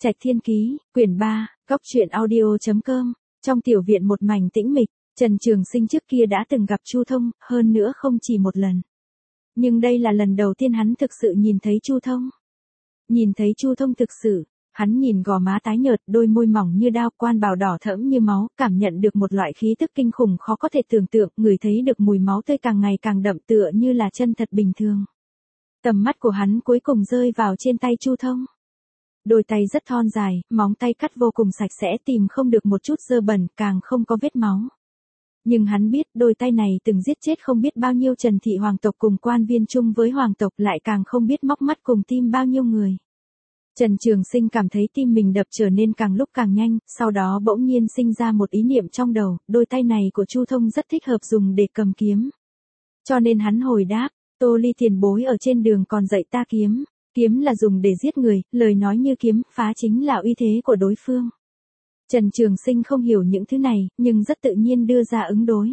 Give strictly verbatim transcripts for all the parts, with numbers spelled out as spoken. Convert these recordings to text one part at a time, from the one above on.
Trạch Thiên Ký, quyển ba, góc truyện audio chấm com. Trong tiểu viện một mảnh tĩnh mịch, Trần Trường Sinh trước kia đã từng gặp Chu Thông, hơn nữa không chỉ một lần. Nhưng đây là lần đầu tiên hắn thực sự nhìn thấy Chu Thông. Nhìn thấy Chu Thông thực sự, hắn nhìn gò má tái nhợt, đôi môi mỏng như đao, quan bào đỏ thẫm như máu, cảm nhận được một loại khí tức kinh khủng khó có thể tưởng tượng, ngửi thấy được mùi máu tươi càng ngày càng đậm tựa như là chân thật bình thường. Tầm mắt của hắn cuối cùng rơi vào trên tay Chu Thông. Đôi tay rất thon dài, móng tay cắt vô cùng sạch sẽ, tìm không được một chút dơ bẩn, càng không có vết máu. Nhưng hắn biết đôi tay này từng giết chết không biết bao nhiêu Trần thị hoàng tộc cùng quan viên chung với hoàng tộc, lại càng không biết móc mắt cùng tim bao nhiêu người. Trần Trường Sinh cảm thấy tim mình đập trở nên càng lúc càng nhanh, sau đó bỗng nhiên sinh ra một ý niệm trong đầu, đôi tay này của Chu Thông rất thích hợp dùng để cầm kiếm. Cho nên hắn hồi đáp, Tô Ly tiền bối ở trên đường còn dạy ta kiếm. Kiếm là dùng để giết người, lời nói như kiếm phá chính là uy thế của đối phương. Trần Trường Sinh không hiểu những thứ này, nhưng rất tự nhiên đưa ra ứng đối.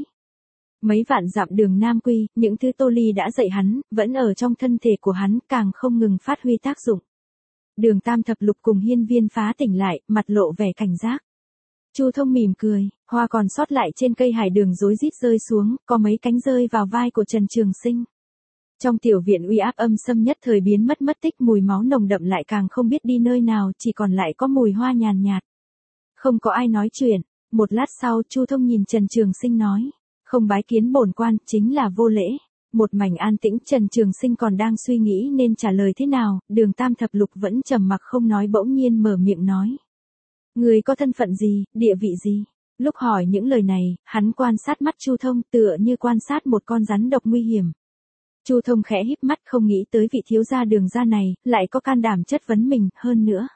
Mấy vạn dặm đường Nam Quy, những thứ Tô Ly đã dạy hắn, vẫn ở trong thân thể của hắn, càng không ngừng phát huy tác dụng. Đường Tam Thập Lục cùng Hiên Viên Phá tỉnh lại, mặt lộ vẻ cảnh giác. Chu Thông mỉm cười, hoa còn sót lại trên cây hải đường rối rít rơi xuống, có mấy cánh rơi vào vai của Trần Trường Sinh. Trong tiểu viện uy áp âm xâm nhất thời biến mất mất tích, mùi máu nồng đậm lại càng không biết đi nơi nào, chỉ còn lại có mùi hoa nhàn nhạt. Không có ai nói chuyện, một lát sau Chu Thông nhìn Trần Trường Sinh nói, không bái kiến bổn quan, chính là vô lễ. Một mảnh an tĩnh, Trần Trường Sinh còn đang suy nghĩ nên trả lời thế nào, đường Tam Thập Lục vẫn trầm mặc không nói, bỗng nhiên mở miệng nói. Người có thân phận gì, địa vị gì? Lúc hỏi những lời này, hắn quan sát mắt Chu Thông tựa như quan sát một con rắn độc nguy hiểm. Chu Thông khẽ híp mắt, không nghĩ tới vị thiếu gia đường gia này, lại có can đảm chất vấn mình, hơn nữa.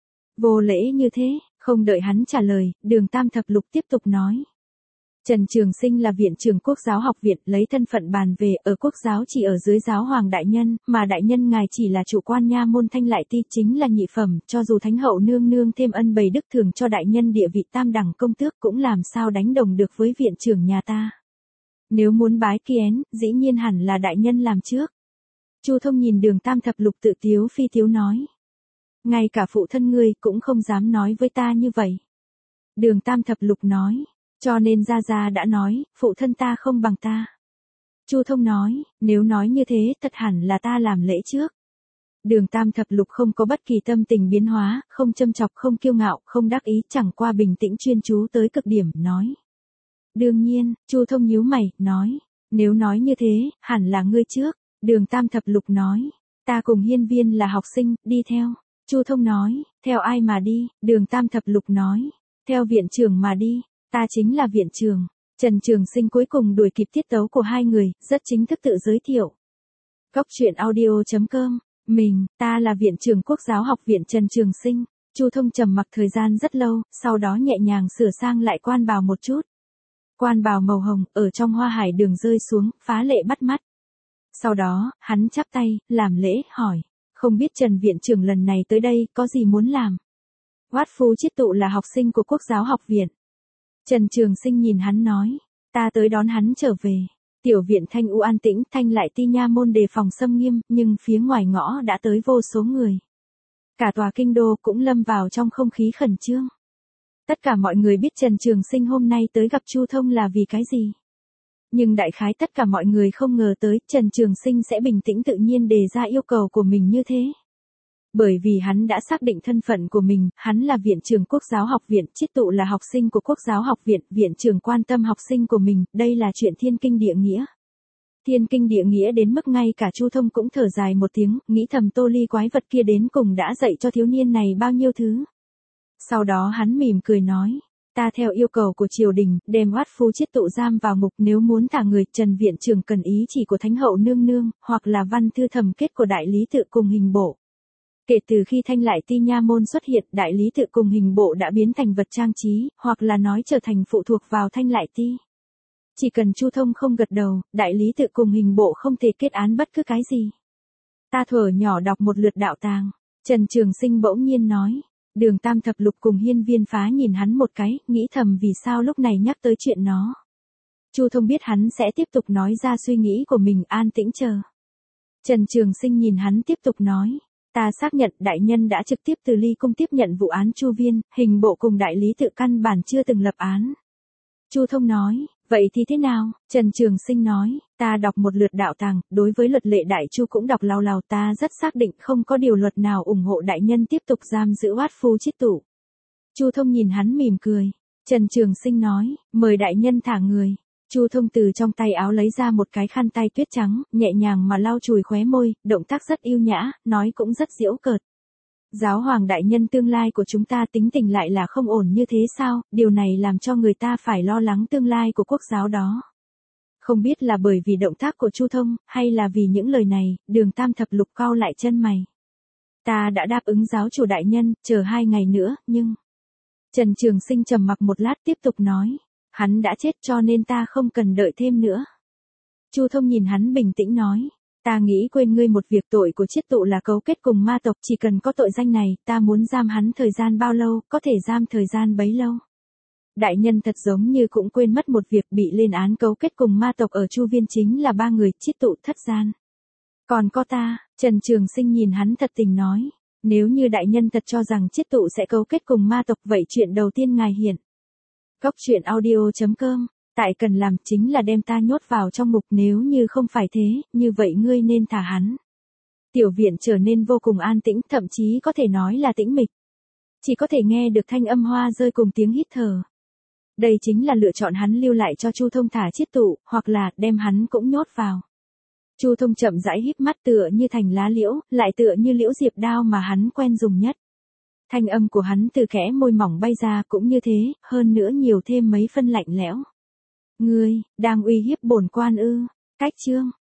Vô lễ như thế, không đợi hắn trả lời, đường Tam Thập Lục tiếp tục nói. Trần Trường Sinh là viện trưởng Quốc giáo học viện, lấy thân phận bàn về, ở Quốc giáo chỉ ở dưới giáo hoàng đại nhân, mà đại nhân ngài chỉ là chủ quan nha môn Thanh Lại Ti, chính là nhị phẩm, cho dù Thánh hậu nương nương thêm ân bày đức thường cho đại nhân địa vị tam đẳng công tước, cũng làm sao đánh đồng được với viện trưởng nhà ta. Nếu muốn bái kiến, dĩ nhiên hẳn là đại nhân làm trước. Chu Thông nhìn đường Tam Thập Lục tự tiếu phi tiếu nói. Ngay cả phụ thân ngươi cũng không dám nói với ta như vậy. Đường Tam Thập Lục nói, cho nên gia gia đã nói, phụ thân ta không bằng ta. Chu Thông nói, nếu nói như thế, thật hẳn là ta làm lễ trước. Đường Tam Thập Lục không có bất kỳ tâm tình biến hóa, không châm chọc, không kiêu ngạo, không đắc ý, chẳng qua bình tĩnh chuyên chú tới cực điểm, nói. Đương nhiên, Chu Thông nhíu mày, nói, nếu nói như thế, hẳn là ngươi trước. Đường Tam Thập Lục nói, ta cùng Hiên Viên là học sinh, đi theo. Chu Thông nói, theo ai mà đi? Đường Tam Thập Lục nói, theo viện trưởng mà đi, ta chính là viện trưởng. Trần Trường Sinh cuối cùng đuổi kịp tiết tấu của hai người, rất chính thức tự giới thiệu. Góc truyện audio chấm com, mình, ta là viện trưởng Quốc giáo học viện Trần Trường Sinh. Chu Thông trầm mặc thời gian rất lâu, sau đó nhẹ nhàng sửa sang lại quan bào một chút. Quan bào màu hồng, ở trong hoa hải đường rơi xuống, phá lệ bắt mắt. Sau đó, hắn chắp tay, làm lễ, hỏi. Không biết Trần viện trưởng lần này tới đây, có gì muốn làm? Hoát Phu Chiết Tụ là học sinh của Quốc giáo học viện. Trần Trường Sinh nhìn hắn nói. Ta tới đón hắn trở về. Tiểu viện Thanh U an tĩnh, Thanh Lại Ti nha môn đề phòng xâm nghiêm, nhưng phía ngoài ngõ đã tới vô số người. Cả tòa kinh đô cũng lâm vào trong không khí khẩn trương. Tất cả mọi người biết Trần Trường Sinh hôm nay tới gặp Chu Thông là vì cái gì. Nhưng đại khái tất cả mọi người không ngờ tới Trần Trường Sinh sẽ bình tĩnh tự nhiên đề ra yêu cầu của mình như thế. Bởi vì hắn đã xác định thân phận của mình, hắn là viện trưởng Quốc giáo học viện, Chiết Tụ là học sinh của Quốc giáo học viện, viện trưởng quan tâm học sinh của mình, đây là chuyện thiên kinh địa nghĩa. Thiên kinh địa nghĩa đến mức ngay cả Chu Thông cũng thở dài một tiếng, nghĩ thầm Tô Ly quái vật kia đến cùng đã dạy cho thiếu niên này bao nhiêu thứ. Sau đó hắn mỉm cười nói, ta theo yêu cầu của triều đình, đem Hoát Phu Chiết Tụ giam vào ngục, nếu muốn thả người, Trần viện trưởng cần ý chỉ của Thánh hậu nương nương, hoặc là văn thư thẩm kết của đại lý tự cùng hình bộ. Kể từ khi Thanh Lại Ti nha môn xuất hiện, đại lý tự cùng hình bộ đã biến thành vật trang trí, hoặc là nói trở thành phụ thuộc vào Thanh Lại Ti. Chỉ cần Chu Thông không gật đầu, đại lý tự cùng hình bộ không thể kết án bất cứ cái gì. Ta thuở nhỏ đọc một lượt đạo tàng. Trần Trường Sinh bỗng nhiên nói. Đường Tam Thập Lục cùng Hiên Viên Phá nhìn hắn một cái, nghĩ thầm vì sao lúc này nhắc tới chuyện nó. Chu Thông biết hắn sẽ tiếp tục nói ra suy nghĩ của mình, an tĩnh chờ. Trần Trường Sinh nhìn hắn tiếp tục nói. Ta xác nhận đại nhân đã trực tiếp từ ly cung tiếp nhận vụ án Chu Viên, hình bộ cùng đại lý tự căn bản chưa từng lập án. Chu Thông nói, vậy thì thế nào? Trần Trường Sinh nói, ta đọc một lượt đạo tàng, đối với luật lệ đại chu cũng đọc lào lào, ta rất xác định không có điều luật nào ủng hộ đại nhân tiếp tục giam giữ Hoát Phu Chiết Tụ. Chu Thông nhìn hắn mỉm cười. Trần Trường Sinh nói, mời đại nhân thả người. Chu Thông từ trong tay áo lấy ra một cái khăn tay tuyết trắng, nhẹ nhàng mà lau chùi khóe môi, động tác rất yêu nhã, nói cũng rất giễu cợt. Giáo hoàng đại nhân tương lai của chúng ta tính tình lại là không ổn như thế sao, điều này làm cho người ta phải lo lắng tương lai của quốc giáo đó. Không biết là bởi vì động tác của Chu Thông, hay là vì những lời này, Đường Tam Thập Lục cau lại chân mày. Ta đã đáp ứng giáo chủ đại nhân, chờ hai ngày nữa, nhưng... Trần Trường Sinh trầm mặc một lát tiếp tục nói, hắn đã chết cho nên ta không cần đợi thêm nữa. Chu Thông nhìn hắn bình tĩnh nói, ta nghĩ quên ngươi một việc, tội của Chiết Tụ là cấu kết cùng ma tộc, chỉ cần có tội danh này, ta muốn giam hắn thời gian bao lâu, có thể giam thời gian bấy lâu. Đại nhân thật giống như cũng quên mất một việc, bị lên án cấu kết cùng ma tộc ở Chu Viên chính là ba người, Chiết Tụ, Thất Gian. Còn có ta, Trần Trường Sinh nhìn hắn thật tình nói, nếu như đại nhân thật cho rằng Chiết Tụ sẽ cấu kết cùng ma tộc, vậy chuyện đầu tiên ngài hiện. Góc truyện audio chấm com, tại cần làm chính là đem ta nhốt vào trong ngục, nếu như không phải thế, như vậy ngươi nên thả hắn. Tiểu viện trở nên vô cùng an tĩnh, thậm chí có thể nói là tĩnh mịch. Chỉ có thể nghe được thanh âm hoa rơi cùng tiếng hít thở. Đây chính là lựa chọn hắn lưu lại cho Chu Thông thả Chiết Tụ, hoặc là đem hắn cũng nhốt vào. Chu Thông chậm rãi híp mắt, tựa như thành lá liễu, lại tựa như liễu diệp đao mà hắn quen dùng nhất. Thanh âm của hắn từ kẽ môi mỏng bay ra cũng như thế, hơn nữa nhiều thêm mấy phân lạnh lẽo. Ngươi, đang uy hiếp bổn quan ư? Cách chương.